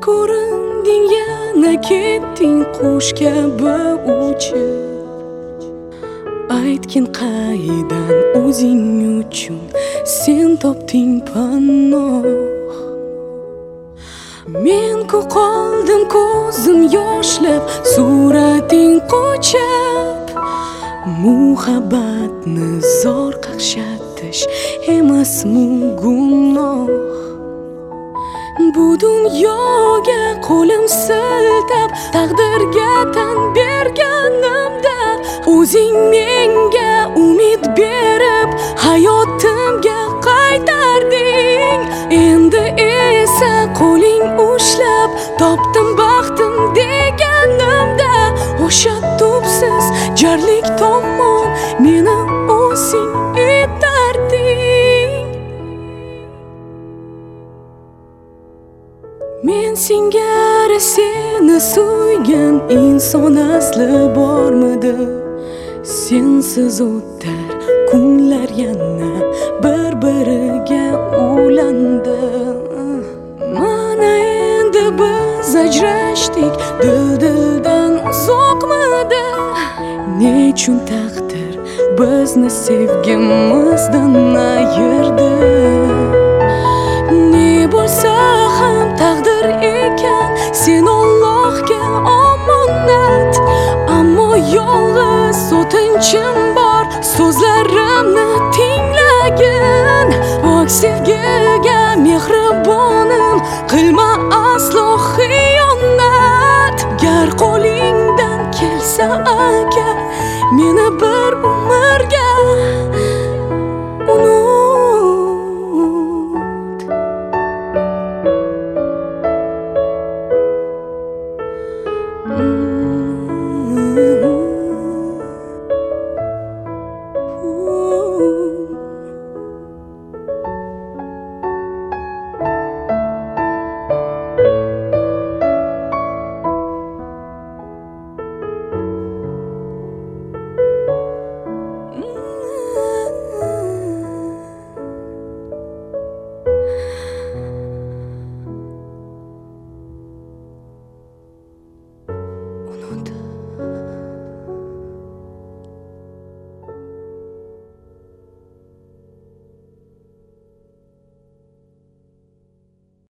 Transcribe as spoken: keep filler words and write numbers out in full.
ko'rinding yana ketding qush kabi uchib. Aytgin qaydan o'zing uchun sen topding panoh. Men ku qoldim ko'zim yoshlab surating qochib. Muhabbatni zor qaqshatish emasmi gunoh? Bu dunyoga qo'lim siltab taqdirga tan berganimda o'zing menga umid berib hayotimga qaytarding. Endi esa qo'ling ushlab topdim baxtim deganimda o'sha tubsiz jarlik tomon meni o'zing etarding. Men singari seni suygan inson asli bormidi? Sensiz o'tar kunlar yana bir-biriga ulandi. Mana endi biz ajrashdik, dil-dildan uzoqmidi? Nechun taqdir bizni sevgimizdan ayirdi? Ne bo'lsa ham taqdir ekan, sen Allohga omonat. Ammo yolg'iz o'tinchim bor, so'zlarimni tinglagin. Pok sevgiga mehribonim, qilma